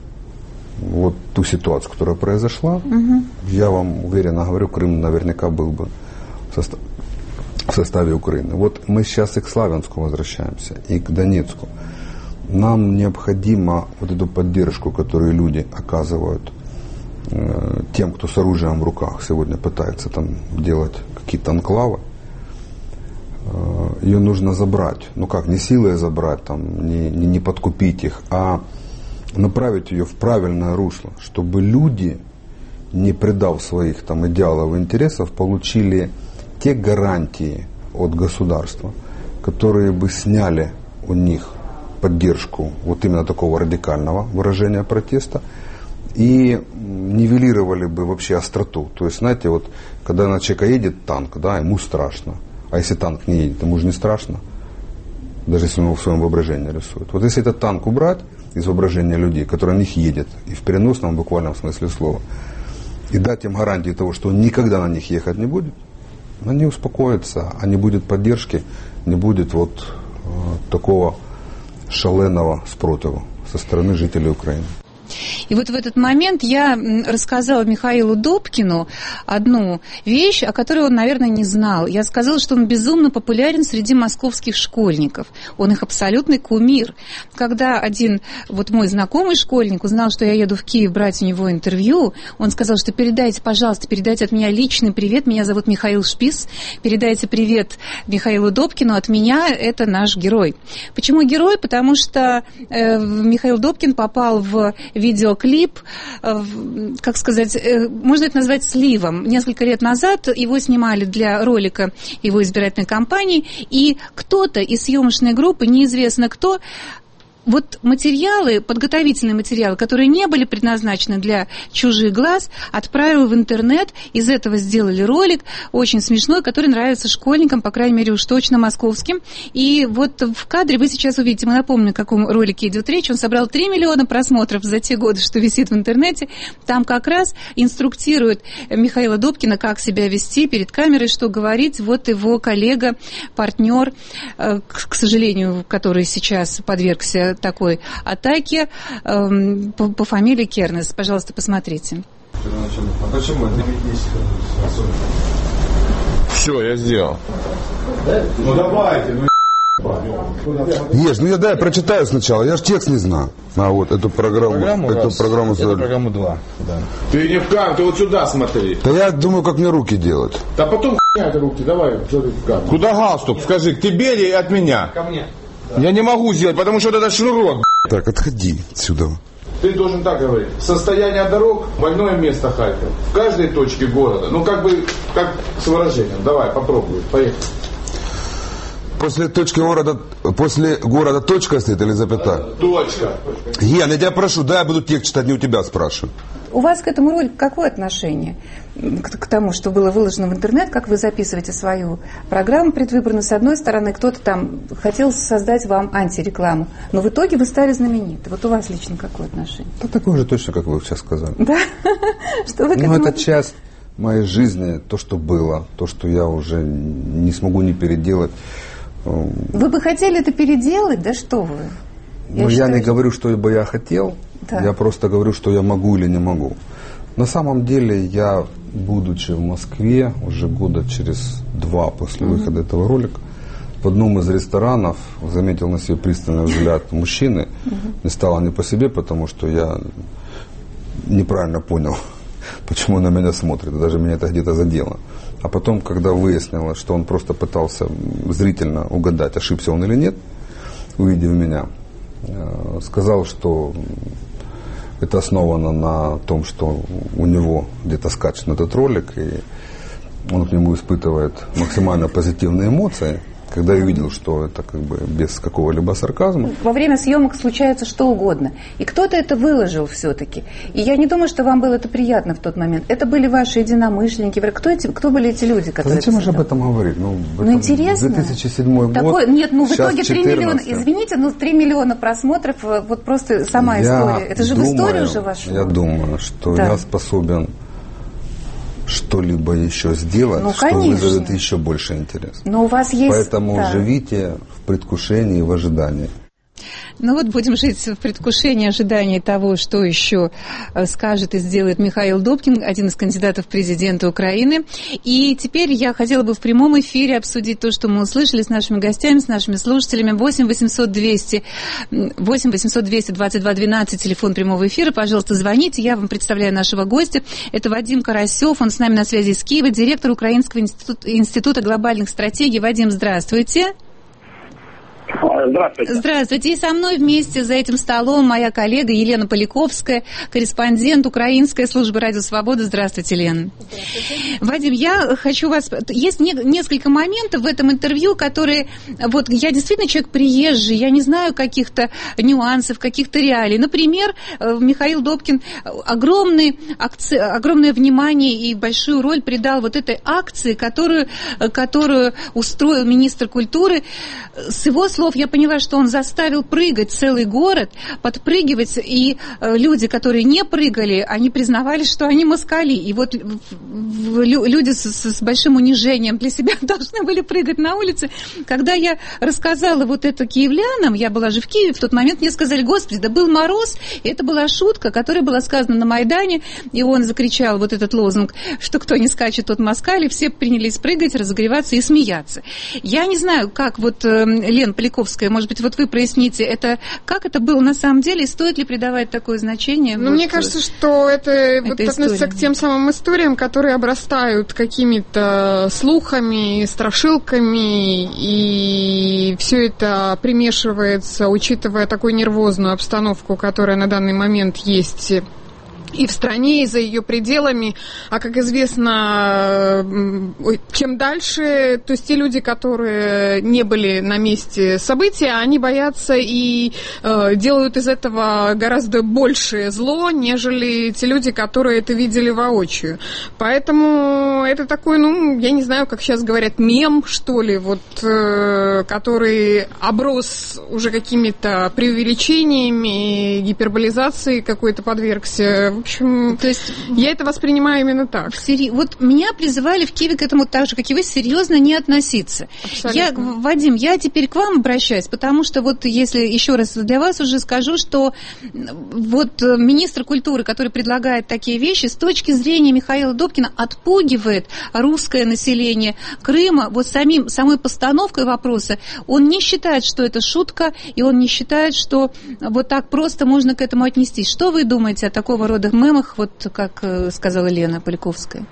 вот ту ситуацию, которая произошла, угу. я вам уверенно говорю, Крым наверняка был бы в, состав, в составе Украины. Вот мы сейчас и к Славянску возвращаемся, и к Донецку. Нам необходимо вот эту поддержку, которую люди оказывают э, тем, кто с оружием в руках сегодня пытается там делать какие-то анклавы, э, ее нужно забрать. Ну как, не силой забрать, там, не, не, не подкупить их, а направить ее в правильное русло, чтобы люди, не предав своих там идеалов и интересов, получили те гарантии от государства, которые бы сняли у них поддержку вот именно такого радикального выражения протеста и нивелировали бы вообще остроту. То есть, знаете, вот когда на человека едет танк, да, ему страшно. А если танк не едет, ему же не страшно, даже если он его в своем воображении рисует. Вот если этот танк убрать из воображения людей, который на них едет, и в переносном буквальном смысле слова, и дать им гарантии того, что он никогда на них ехать не будет, они успокоятся, а не будет поддержки, не будет вот э, такого шаленого спротиву со стороны жителей Украины. И вот в этот момент я рассказала Михаилу Добкину одну вещь, о которой он, наверное, не знал. Я сказала, что он безумно популярен среди московских школьников. Он их абсолютный кумир. Когда один вот мой знакомый школьник узнал, что я еду в Киев брать у него интервью, он сказал, что передайте, пожалуйста, передайте от меня личный привет. Меня зовут Михаил Шпис. Передайте привет Михаилу Добкину. От меня это наш герой. Почему герой? Потому что э, Михаил Добкин попал в видеоклип, как сказать, можно это назвать сливом. Несколько лет назад его снимали для ролика его избирательной кампании, и кто-то из съемочной группы, неизвестно кто, вот материалы, подготовительные материалы, которые не были предназначены для чужих глаз, отправил в интернет. Из этого сделали ролик, очень смешной, который нравится школьникам, по крайней мере, уж точно московским. И вот в кадре вы сейчас увидите, мы напомним, о каком ролике идет речь. Он собрал три миллиона просмотров за те годы, что висит в интернете. Там как раз инструктирует Михаила Добкина, как себя вести перед камерой, что говорить. Вот его коллега, партнер, к сожалению, который сейчас подвергся такой атаки, эм, по, по фамилии Кернес. Пожалуйста, посмотрите. А почему это есть особенно? Все, я сделал. Ну давайте, ну Ешь, ну я дай прочитаю сначала, я же текст не знаю. А вот эту программу, программу эту раз, программу эту программу два. Да. Ты не в камеру, ты вот сюда смотри. Да я думаю, как мне руки делать. Да потом хуйня это руки, давай, что ты в камеру. Куда галстук? Скажи, к тебе или от меня? Ко мне. Я не могу сделать, потому что это шнурок. Так, отходи отсюда. Ты должен так говорить. Состояние дорог, больное место Харьков. В каждой точке города. Ну, как бы, как с выражением. Давай, попробуй. Поехали. После точки города, после города точка стоит или запятая? Точка. Ген, я тебя прошу, да, я буду текст читать, не у тебя спрашиваю. у вас к этому ролику какое отношение? К, к тому, что было выложено в интернет, как вы записываете свою программу предвыборную. С одной стороны, кто-то там хотел создать вам антирекламу, но в итоге вы стали знамениты. Вот у вас лично какое отношение? Да такое же точно, как вы сейчас сказали. Да? Что вы к этому... Ну, это часть моей жизни, то, что было, то, что я уже не смогу не переделать. Вы бы хотели это переделать? Да что вы? Я, ну, считаю, я не что... говорю, что бы я хотел, да. Я просто говорю, что я могу или не могу. На самом деле, я, будучи в Москве, уже года через два после mm-hmm. выхода этого ролика, в одном из ресторанов заметил на себе пристальный взгляд мужчины. Mm-hmm. Не стало не по себе, потому что я неправильно понял, почему он на меня смотрит, даже меня это где-то задело. А потом, когда выяснилось, что он просто пытался зрительно угадать, ошибся он или нет, увидев меня, сказал, что это основано на том, что у него где-то скачан этот ролик, и он к нему испытывает максимально позитивные эмоции. Когда я видел, что это как бы без какого-либо сарказма. Во время съемок случается что угодно. И кто-то это выложил все-таки. И я не думаю, что вам было это приятно в тот момент. Это были ваши единомышленники. Кто, эти, кто были эти люди, которые... Да зачем же об этом говорить? Ну, ну интересно. две тысячи седьмой год. Такой, нет, ну в итоге три миллиона. Извините, ну три миллиона просмотров, вот просто сама я история. Это же думаю, в историю уже вошло. Я думаю, что да. я способен что-либо еще сделать, ну, что конечно. вызовет еще больше интерес. Но у вас есть... Поэтому да. живите в предвкушении и в ожидании. Ну вот будем жить в предвкушении, ожидании того, что еще скажет и сделает Михаил Добкин, один из кандидатов в президенты Украины. И теперь я хотела бы в прямом эфире обсудить то, что мы услышали с нашими гостями, с нашими слушателями. восемь восемьсот двести двадцать два двенадцать, телефон прямого эфира. Пожалуйста, звоните. Я вам представляю нашего гостя. Это Вадим Карасев. Он с нами на связи из Киева, директор Украинского института, института глобальных стратегий. Вадим, здравствуйте. Здравствуйте. Здравствуйте. И со мной вместе за этим столом моя коллега Елена Поляковская, корреспондент Украинской службы Радио Свобода. Здравствуйте, Лена. Здравствуйте. Вадим, я хочу вас... Есть не... несколько моментов в этом интервью, которые... Вот я действительно человек приезжий, я не знаю каких-то нюансов, каких-то реалий. Например, Михаил Добкин огромный акци... огромное внимание и большую роль придал вот этой акции, которую, которую устроил министр культуры. С его слов я поняла, что он заставил прыгать целый город, подпрыгивать, и э, люди, которые не прыгали, они признавали, что они москали. И вот в, в, люди с, с большим унижением для себя должны были прыгать на улице. Когда я рассказала вот это киевлянам, я была же в Киеве в тот момент, мне сказали: господи, да был мороз, и это была шутка, которая была сказана на Майдане, и он закричал вот этот лозунг, что кто не скачет, тот москаль, и все принялись прыгать, разогреваться и смеяться. Я не знаю, как вот, э, Лен Поляковская, может быть, вот вы проясните, это, как это было на самом деле, и стоит ли придавать такое значение? Ну, вот, мне кажется, что это вот относится к тем самым историям, которые обрастают какими-то слухами, страшилками, и все это примешивается, учитывая такую нервозную обстановку, которая на данный момент есть и в стране, и за ее пределами. А, как известно, чем дальше, то есть те люди, которые не были на месте события, они боятся и э, делают из этого гораздо большее зло, нежели те люди, которые это видели воочию. Поэтому это такой, ну, я не знаю, как сейчас говорят, мем, что ли, вот, э, который оброс уже какими-то преувеличениями, гиперболизацией какой-то подвергся. В общем, то есть я это воспринимаю именно так. Сери... Вот меня призывали в Киеве к этому так же, как и вы, серьезно не относиться. Я, Вадим, я теперь к вам обращаюсь, потому что вот если еще раз для вас уже скажу, что вот министр культуры, который предлагает такие вещи, с точки зрения Михаила Добкина отпугивает русское население Крыма вот самим, самой постановкой вопроса. Он не считает, что это шутка, и он не считает, что вот так просто можно к этому отнестись. Что вы думаете о такого рода мемах, вот как сказала Лена Поляковская?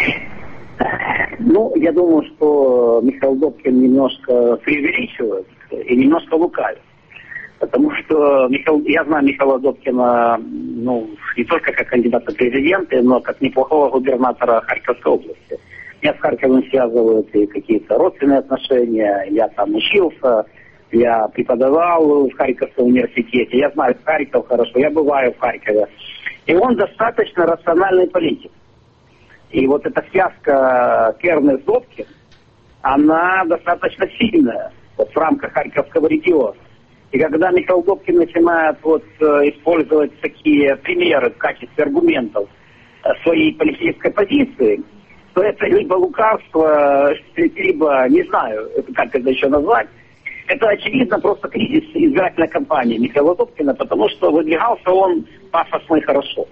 Ну, я думаю, что Михаил Добкин немножко преувеличивает и немножко лукавит. Потому что Михаил, я знаю Михаила Добкина, ну, не только как кандидата в президенты, но как неплохого губернатора Харьковской области. Меня с Харьковом связывают и какие-то родственные отношения. Я там учился, я преподавал в Харьковском университете. Я знаю Харьков хорошо, я бываю в Харькове. И он достаточно рациональный политик. И вот эта связка Кернес-Добкин, она достаточно сильная вот, в рамках Харьковского региона. И когда Михаил Добкин начинает вот, использовать такие примеры в качестве аргументов своей политической позиции, то это либо лукавство, либо, не знаю, как это еще назвать, это, очевидно, просто кризис избирательной кампании Михаила Добкина, потому что выдвигался он пафосно и хорошо.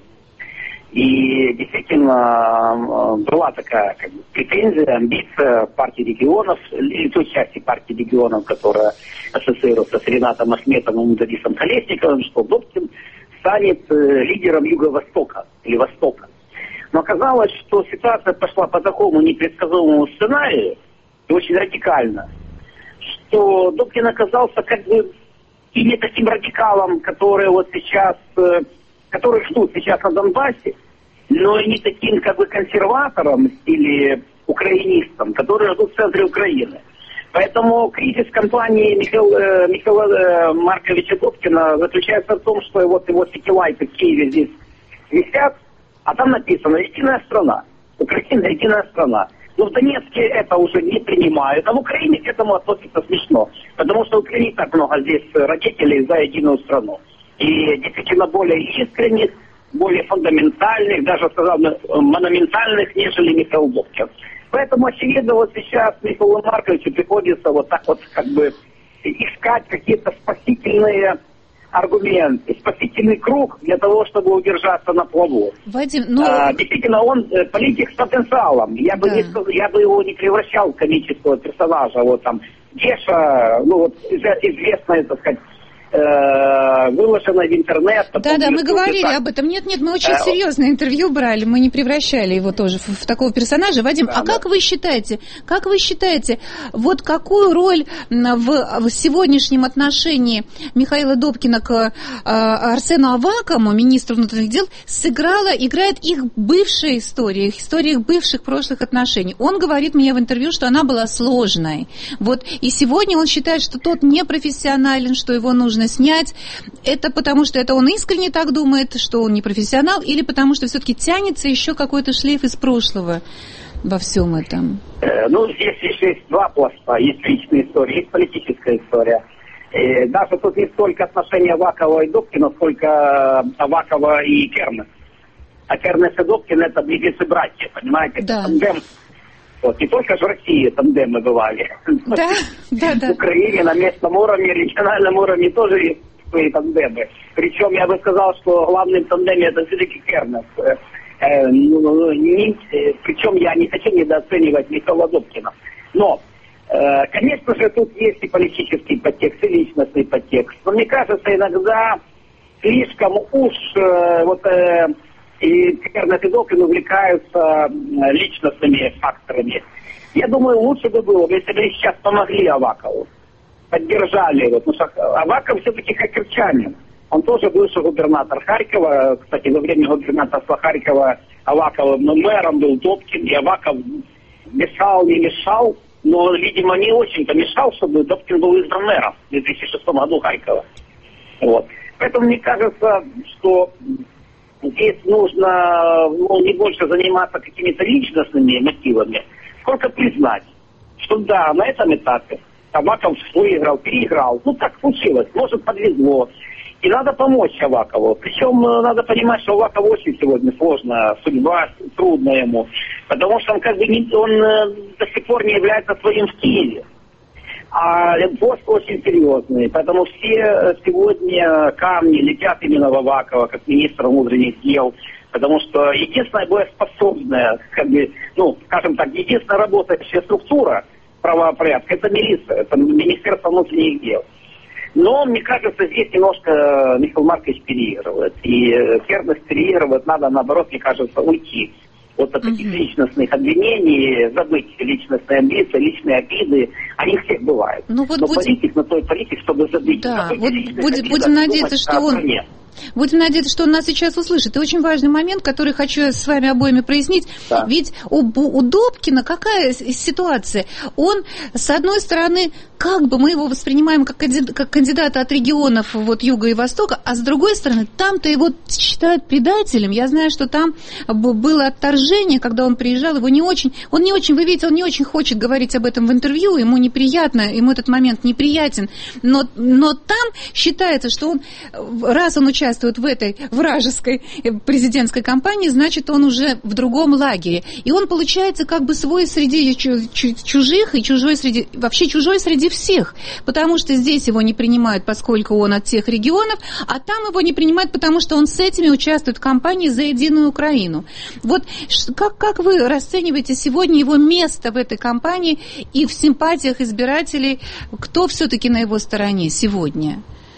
И действительно была такая как бы, претензия, амбиция партии регионов, или той части партии регионов, которая ассоциируется с Ринатом Ахметовым и Борисом Колесниковым, что Добкин станет лидером Юго-Востока или Востока. Но оказалось, что ситуация пошла по такому непредсказуемому сценарию, и очень радикально, что Добкин оказался как бы и не таким радикалом, которые вот сейчас, которые ждут сейчас на Донбассе, но и не таким как бы консерватором или украинистом, которые ждут в центре Украины. Поэтому кризис кампании Михаила, Михаила Марковича Добкина заключается в том, что вот его сетилайты в Киеве здесь висят, а там написано «Единая страна». Украина – единая страна. Но в Донецке это уже не принимают, а в Украине к этому относятся смешно. Потому что в Украине так много здесь родителей за единую страну. И действительно более искренних, более фундаментальных, даже, сказал бы, монументальных, нежели Михаил Добкин. Поэтому, очевидно, вот сейчас Михаилу Марковичу приходится вот так вот как бы искать какие-то спасительные аргументы, спасительный круг для того, чтобы удержаться на плаву. Вадим, ну... а, действительно, он политик с потенциалом. Я бы, да. не, я бы его не превращал в комического персонажа. Вот там Геша, ну вот известная, так сказать, выложено в интернет. Да, да, мы говорили так. об этом. Нет, нет, мы очень а, серьезное интервью брали, мы не превращали его тоже в, в такого персонажа. Вадим, да, а да. как вы считаете, как вы считаете, вот какую роль в, в сегодняшнем отношении Михаила Добкина к э, Арсену Авакову, министру внутренних дел, сыграла, играет их бывшая история, их история их бывших прошлых отношений? Он говорит мне в интервью, что она была сложной. Вот, и сегодня он считает, что тот непрофессионален, что его нужно снять. Это потому, что это он искренне так думает, что он не профессионал, или потому, что все-таки тянется еще какой-то шлейф из прошлого во всем этом? Э, ну, здесь еще есть два пласта. Есть личная история, есть политическая история. И даже тут не столько отношения Авакова и Добкина, сколько Авакова и Кернес. А Кернес и Добкин — это близнецы-братья, понимаете? Да. Тандем. Вот, не только же в России тандемы бывали. Да, да, да. В Украине на местном уровне, региональном уровне тоже есть свои тандемы. Причем я бы сказал, что главным тандемом это все-таки Кернес. Э, ну, не, причем я не хочу недооценивать Михаила Добкина. Но, э, конечно же, тут есть и политический подтекст, и личностный подтекст. Но мне кажется, иногда слишком уж э, вот... Э, и Кернес и Добкин увлекаются личностными факторами. Я думаю, лучше бы было, если бы сейчас помогли Авакову, поддержали. Вот, потому что Аваков все-таки харьковчанин. Он тоже бывший губернатор Харькова. Кстати, во время губернаторства Харькова Аваков мэром был Добкин, и Аваков мешал, не мешал, но, видимо, не очень помешал, чтобы Добкин был избран мэром в две тысячи шестом году Харькова. Вот. Поэтому мне кажется, что здесь нужно ну, не больше заниматься какими-то личностными мотивами, сколько признать, что да, на этом этапе Аваков выиграл, переиграл. Ну, так случилось, может, подвезло. И надо помочь Авакову. Причем надо понимать, что Авакову очень сегодня сложная судьба, трудно ему. Потому что он как бы не, он до сих пор не является своим в Киеве. А пост очень серьезный, поэтому все сегодня камни летят именно в Авакова, как министра внутренних дел, потому что единственная боеспособная, как бы, ну, скажем так, единственная работающая структура правопорядка — это милиция, это Министерство внутренних дел. Но, мне кажется, здесь немножко Михаил Маркович переигрывает, и Кернес переигрывает, надо, наоборот, мне кажется, уйти вот от таких uh-huh. личностных обвинений, забыть личностные амбиции, личные обиды. Они всех бывают. Ну, вот Но будем... политик на той политик, чтобы забыть. Да, вот будем, будем надеяться, что он... Будем надеяться, что он нас сейчас услышит. И очень важный момент, который хочу с вами обоими прояснить. Да. Ведь у, у Добкина какая ситуация? Он, с одной стороны, как бы мы его воспринимаем как кандидата от регионов вот, Юга и Востока, а с другой стороны, там-то его считают предателем. Я знаю, что там было отторжение, когда он приезжал, его не очень, он не очень, вы видите, он не очень хочет говорить об этом в интервью, ему неприятно, ему этот момент неприятен, но, но там считается, что он, раз он участвует в этой вражеской президентской кампании, значит, он уже в другом лагере. И он получается как бы свой среди чужих и чужой среди, вообще чужой среди всех, потому что здесь его не принимают, поскольку он от тех регионов, а там его не принимают, потому что он с этими участвует в кампании «За единую Украину». Вот как, как вы расцениваете сегодня его место в этой кампании и в симпатиях избирателей? Кто все-таки на его стороне сегодня?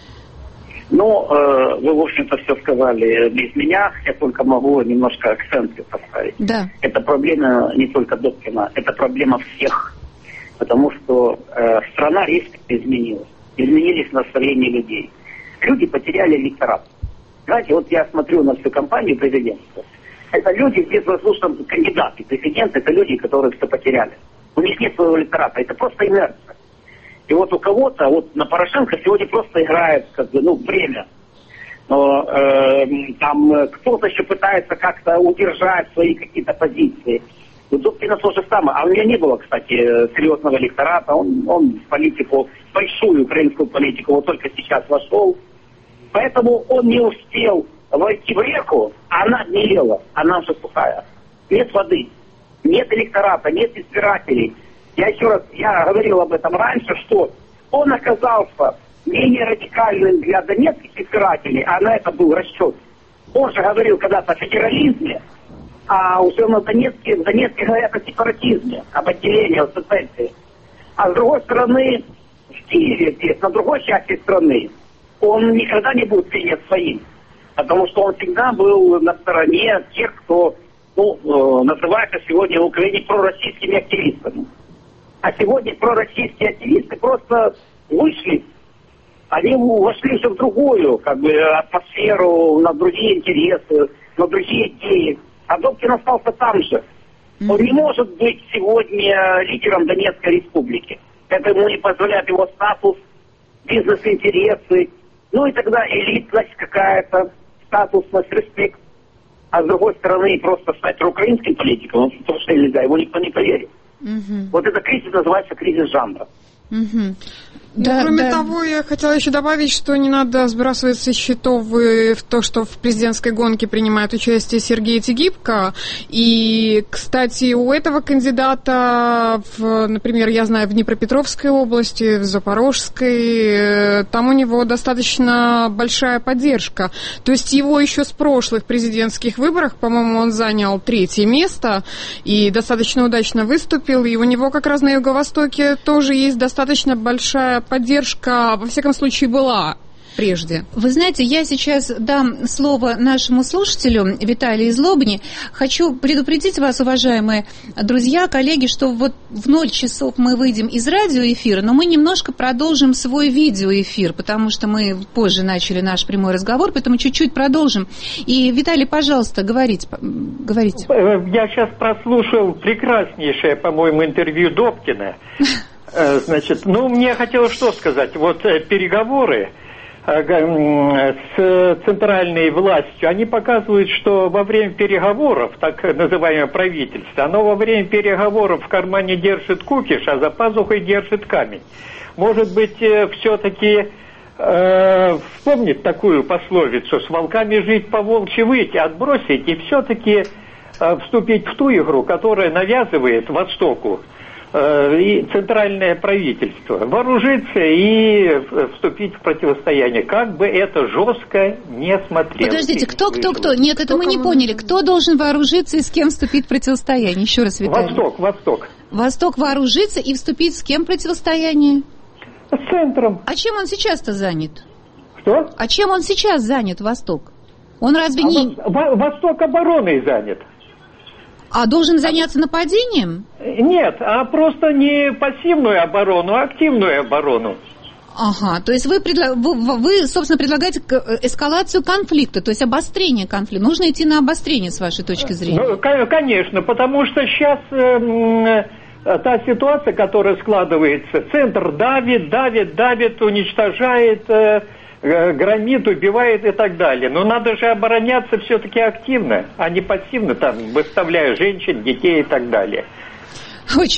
Ну, э, вы, в общем-то, все сказали без меня. Я только могу немножко акценты поставить. Да. Это проблема не только Добкина, это проблема всех. Потому что э, страна резко изменилась. Изменились настроения людей. Люди потеряли электорат. Знаете, вот я смотрю на всю кампанию президентства. Это люди, где заслуженные кандидаты. Президент это люди, которые все потеряли. У них нет своего электората. Это просто инерция. И вот у кого-то, вот на Порошенко сегодня просто играет, как бы, ну, время. Но э, там кто-то еще пытается как-то удержать свои какие-то позиции. У Добкина то же самое. А у него не было, кстати, серьезного электората. Он, он в политику, в большую украинскую политику, вот только сейчас вошел. Поэтому он не успел войти в реку, а она гнила, она уже сухая. Нет воды, нет электората, нет избирателей. Я еще раз, я говорил об этом раньше, что он оказался менее радикальным для донецких избирателей, а на это был расчет. Он же говорил когда-то о федерализме, а уже на Донецке, в Донецке говорят о сепаратизме, об отделении, о сецессии. А с другой стороны, в Киеве здесь, на другой части страны, он никогда не будет принят своим. Потому что он всегда был на стороне тех, кто ну, называется сегодня в Украине пророссийскими активистами. А сегодня пророссийские активисты просто вышли, они вошли уже в другую как бы, атмосферу, на другие интересы, на другие идеи. А Добкин остался там же. Он не может быть сегодня лидером Донецкой республики. Это ему не позволяет его статус, бизнес-интересы, ну и тогда элитность какая-то, статусность, респект. А с другой стороны, просто стать украинским политиком, он точно нельзя, его никто не поверит. Угу. Вот этот кризис называется кризис жанра. Угу. Да, кроме да. того, я хотела еще добавить, что не надо сбрасывать со счетов в то, что в президентской гонке принимает участие Сергей Тигибко. И, кстати, у этого кандидата, в, например, я знаю, в Днепропетровской области, в Запорожской, там у него достаточно большая поддержка. То есть его еще с прошлых президентских выборов, по-моему, он занял третье место и достаточно удачно выступил. И у него как раз на Юго-Востоке тоже есть достаточно большая поддержка, во всяком случае, была прежде. Вы знаете, я сейчас дам слово нашему слушателю Виталию из Лобни. Хочу предупредить вас, уважаемые друзья, коллеги, что вот в ноль часов мы выйдем из радиоэфира, но мы немножко продолжим свой видеоэфир, потому что мы позже начали наш прямой разговор, поэтому чуть-чуть продолжим. И, Виталий, пожалуйста, говорите. говорите. Я сейчас прослушал прекраснейшее, по-моему, интервью Добкина. Значит, ну, мне хотелось что сказать. Вот переговоры с центральной властью, они показывают, что во время переговоров, так называемое правительство, оно во время переговоров в кармане держит кукиш, а за пазухой держит камень. Может быть, все-таки э, вспомнить такую пословицу: с волками жить, по волчьи выть, отбросить и все-таки э, вступить в ту игру, которая навязывает Востоку и центральное правительство, вооружиться и вступить в противостояние, как бы это жестко не смотрелось. Подождите, кто, кто, кто? Нет, это мы не поняли. Кто должен вооружиться и с кем вступить в противостояние? Еще раз, Виталий. Восток, Восток. Восток вооружиться и вступить с кем в противостояние? С центром. А чем он сейчас-то занят? Что? А чем он сейчас занят, Восток? Он разве а не... Восток обороной занят. А должен заняться нападением? Нет, а просто не пассивную оборону, а активную оборону. Ага, то есть вы, предла... вы, вы, собственно, предлагаете эскалацию конфликта, то есть обострение конфликта. Нужно идти на обострение, с вашей точки зрения? Ну, конечно, потому что сейчас э, та ситуация, которая складывается, центр давит, давит, давит, уничтожает, э, громит, убивает и так далее. Но надо же обороняться все-таки активно, а не пассивно, там, выставляя женщин, детей и так далее. Очень